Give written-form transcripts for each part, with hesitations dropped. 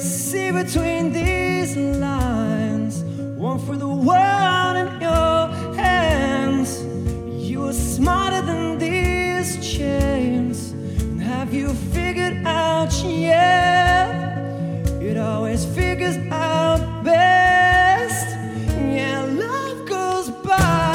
see between these lines, one for the world in your hands. You are smarter than these chains. And have you figured out yet? It always figures out best. Yeah, love goes by.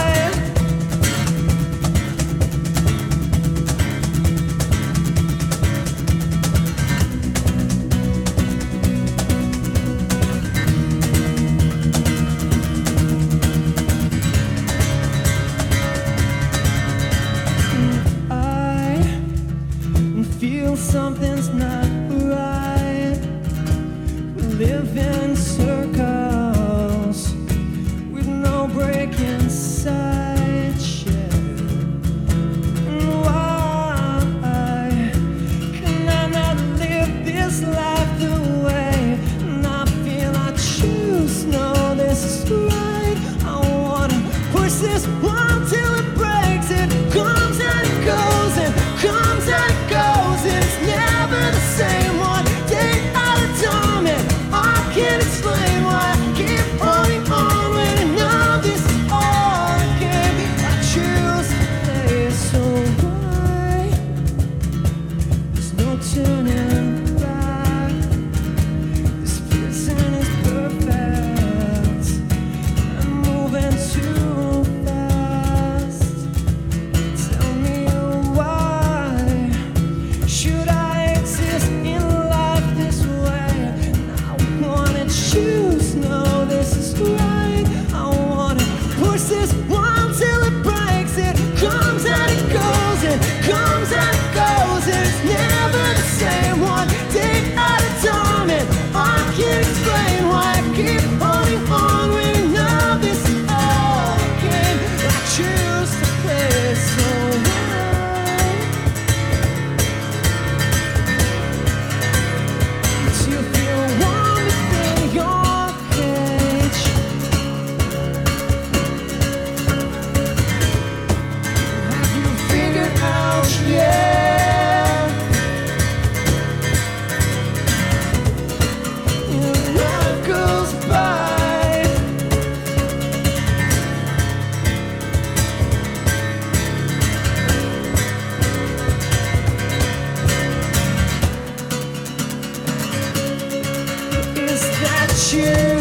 Feel something's not right. We live in circles with no break inside. And why can I not live this life the way? And I feel I choose. No, this is right. I wanna push this one till it breaks. It comes and it goes and comes and it goes. It's never the same one day at a time, and I can't explain why I keep holding on when none of this is all a game. I choose to play, so why? There's no turning back. This prison is perfect. I'm moving too fast. Tell me why. Should I exist in life this way? And I wanna choose, no, this is right. I wanna push this one till it breaks. It comes and it goes, it comes and it goes. It's never the same one day at a time, and I can't explain why I keep holding on when now this is all a game. I choose to play, so why? You feel warm within your cage. Have you figured out yet? Your life goes by. Is that you?